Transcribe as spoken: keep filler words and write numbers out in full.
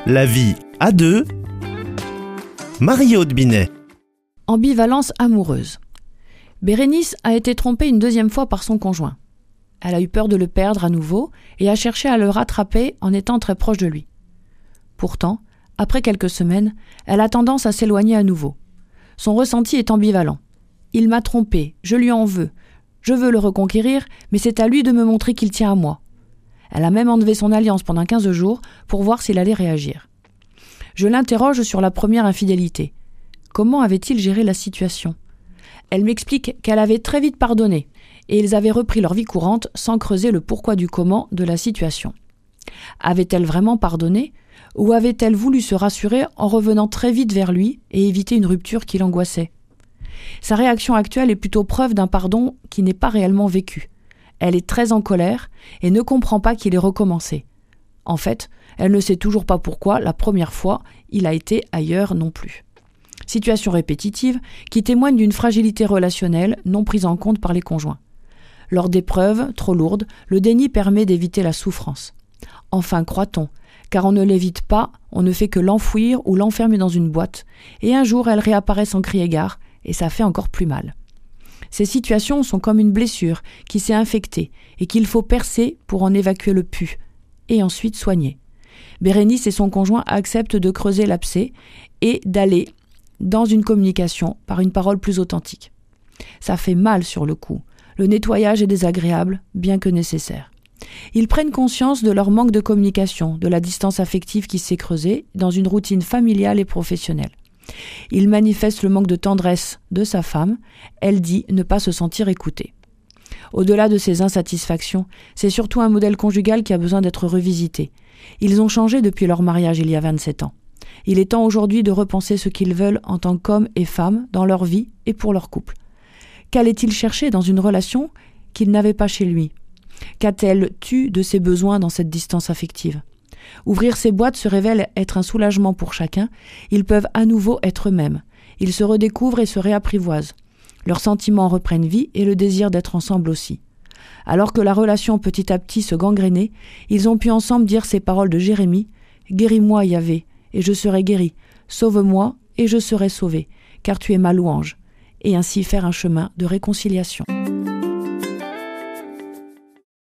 La vie à deux. Marie-Aude Binet. Ambivalence amoureuse. Bérénice a été trompée une deuxième fois par son conjoint. Elle a eu peur de le perdre à nouveau et a cherché à le rattraper en étant très proche de lui. Pourtant, après quelques semaines, elle a tendance à s'éloigner à nouveau. Son ressenti est ambivalent. Il m'a trompée, je lui en veux. Je veux le reconquérir, mais c'est à lui de me montrer qu'il tient à moi. Elle a même enlevé son alliance pendant quinze jours pour voir s'il allait réagir. Je l'interroge sur la première infidélité. Comment avait-il géré la situation ? Elle m'explique qu'elle avait très vite pardonné et ils avaient repris leur vie courante sans creuser le pourquoi du comment de la situation. Avait-elle vraiment pardonné ou avait-elle voulu se rassurer en revenant très vite vers lui et éviter une rupture qui l'angoissait ? Sa réaction actuelle est plutôt preuve d'un pardon qui n'est pas réellement vécu. Elle est très en colère et ne comprend pas qu'il ait recommencé. En fait, elle ne sait toujours pas pourquoi, la première fois, il a été ailleurs non plus. Situation répétitive qui témoigne d'une fragilité relationnelle non prise en compte par les conjoints. Lors d'épreuves trop lourdes, le déni permet d'éviter la souffrance. Enfin, croit-on, car on ne l'évite pas, on ne fait que l'enfouir ou l'enfermer dans une boîte, et un jour elle réapparaît sans crier gare, et ça fait encore plus mal. Ces situations sont comme une blessure qui s'est infectée et qu'il faut percer pour en évacuer le pus, et ensuite soigner. Bérénice et son conjoint acceptent de creuser l'abcès et d'aller dans une communication par une parole plus authentique. Ça fait mal sur le coup. Le nettoyage est désagréable, bien que nécessaire. Ils prennent conscience de leur manque de communication, de la distance affective qui s'est creusée dans une routine familiale et professionnelle. Il manifeste le manque de tendresse de sa femme, elle dit ne pas se sentir écoutée. Au-delà de ces insatisfactions, c'est surtout un modèle conjugal qui a besoin d'être revisité. Ils ont changé depuis leur mariage il y a vingt-sept ans. Il est temps aujourd'hui de repenser ce qu'ils veulent en tant qu'hommes et femmes dans leur vie et pour leur couple. Qu'allait-il chercher dans une relation qu'il n'avait pas chez lui ? Qu'a-t-elle eu de ses besoins dans cette distance affective ? Ouvrir ces boîtes se révèle être un soulagement pour chacun. Ils peuvent à nouveau être eux-mêmes. Ils se redécouvrent et se réapprivoisent. Leurs sentiments reprennent vie et le désir d'être ensemble aussi. Alors que la relation petit à petit se gangrénait, ils ont pu ensemble dire ces paroles de Jérémie « Guéris-moi, Yahvé, et je serai guéri. Sauve-moi, et je serai sauvé, car tu es ma louange. » Et ainsi faire un chemin de réconciliation.